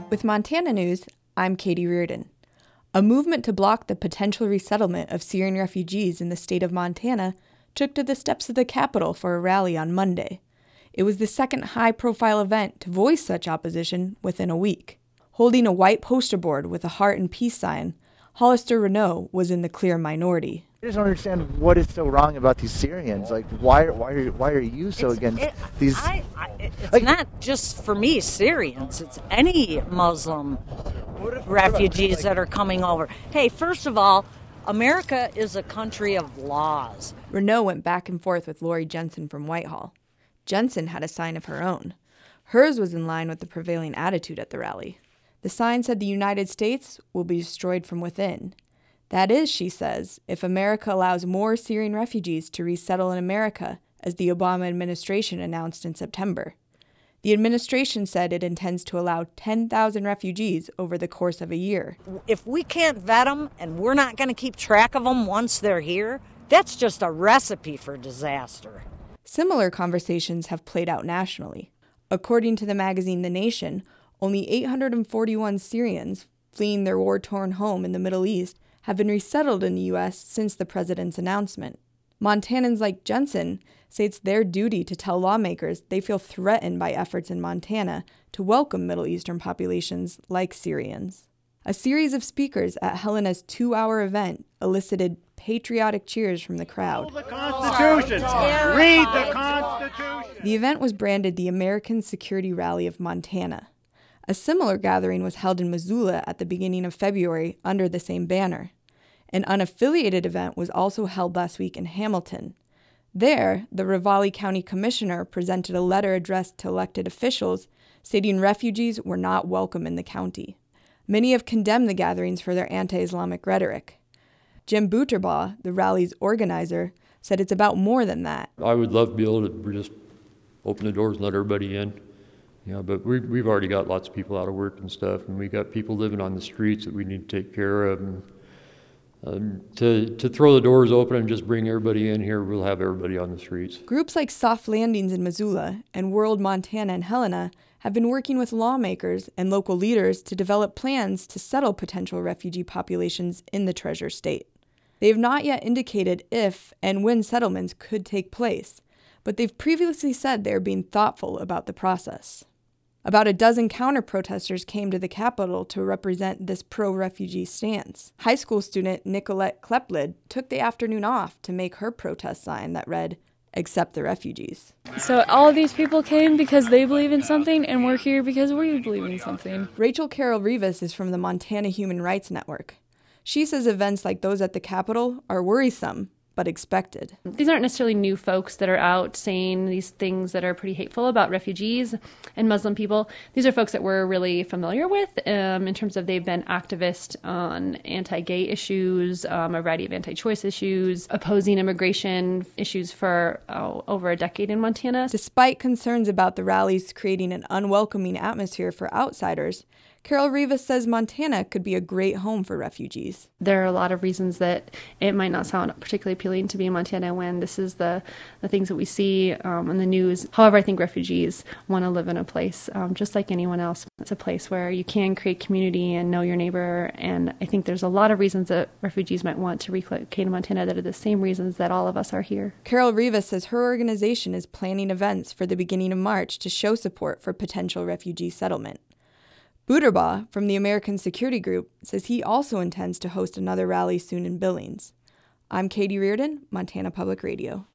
With Montana News, I'm Katie Reardon. A movement to block the potential resettlement of Syrian refugees in the state of Montana took to the steps of the Capitol for a rally on Monday. It was the second high-profile event to voice such opposition within a week. Holding a white poster board with a heart and peace sign, Hollister Renault was in the clear minority. I just don't understand what is so wrong about these Syrians. Like, why are you so against these? It's not just for me, Syrians. It's any Muslim refugees that are coming over. Hey, first of all, America is a country of laws. Renault went back and forth with Lori Jensen from Whitehall. Jensen had a sign of her own. Hers was in line with the prevailing attitude at the rally. The sign said the United States will be destroyed from within. That is, she says, if America allows more Syrian refugees to resettle in America, as the Obama administration announced in September. The administration said it intends to allow 10,000 refugees over the course of a year. If we can't vet them and we're not going to keep track of them once they're here, that's just a recipe for disaster. Similar conversations have played out nationally. According to the magazine The Nation, only 841 Syrians fleeing their war-torn home in the Middle East have been resettled in the U.S. since the president's announcement. Montanans like Jensen say it's their duty to tell lawmakers they feel threatened by efforts in Montana to welcome Middle Eastern populations like Syrians. A series of speakers at Helena's 2-hour event elicited patriotic cheers from the crowd. The Constitution! Read the Constitution! The event was branded the American Security Rally of Montana. A similar gathering was held in Missoula at the beginning of February under the same banner. An unaffiliated event was also held last week in Hamilton. There, the Ravalli County Commissioner presented a letter addressed to elected officials stating refugees were not welcome in the county. Many have condemned the gatherings for their anti-Islamic rhetoric. Jim Butterbaugh, the rally's organizer, said it's about more than that. I would love to be able to just open the doors and let everybody in. Yeah, but we've already got lots of people out of work and stuff, and we got people living on the streets that we need to take care of. And to throw the doors open and just bring everybody in here, we'll have everybody on the streets. Groups like Soft Landings in Missoula and World Montana in Helena have been working with lawmakers and local leaders to develop plans to settle potential refugee populations in the Treasure State. They have not yet indicated if and when settlements could take place, but they've previously said they are being thoughtful about the process. About a dozen counter-protesters came to the Capitol to represent this pro-refugee stance. High school student Nicolette Kleplid took the afternoon off to make her protest sign that read, "Accept the refugees." So all of these people came because they believe in something, and we're here because we believe in something. Rachel Carroll Rivas is from the Montana Human Rights Network. She says events like those at the Capitol are worrisome, but expected. These aren't necessarily new folks that are out saying these things that are pretty hateful about refugees and Muslim people. These are folks that we're really familiar with in terms of they've been activists on anti-gay issues, a variety of anti-choice issues, opposing immigration issues for over a decade in Montana. Despite concerns about the rallies creating an unwelcoming atmosphere for outsiders, Carol Rivas says Montana could be a great home for refugees. There are a lot of reasons that it might not sound particularly appealing to be in Montana when this is the things that we see in the news. However, I think refugees want to live in a place just like anyone else. It's a place where you can create community and know your neighbor, and I think there's a lot of reasons that refugees might want to relocate to Montana that are the same reasons that all of us are here. Carol Rivas says her organization is planning events for the beginning of March to show support for potential refugee settlement. Butterbaugh from the American Security Group says he also intends to host another rally soon in Billings. I'm Katie Reardon, Montana Public Radio.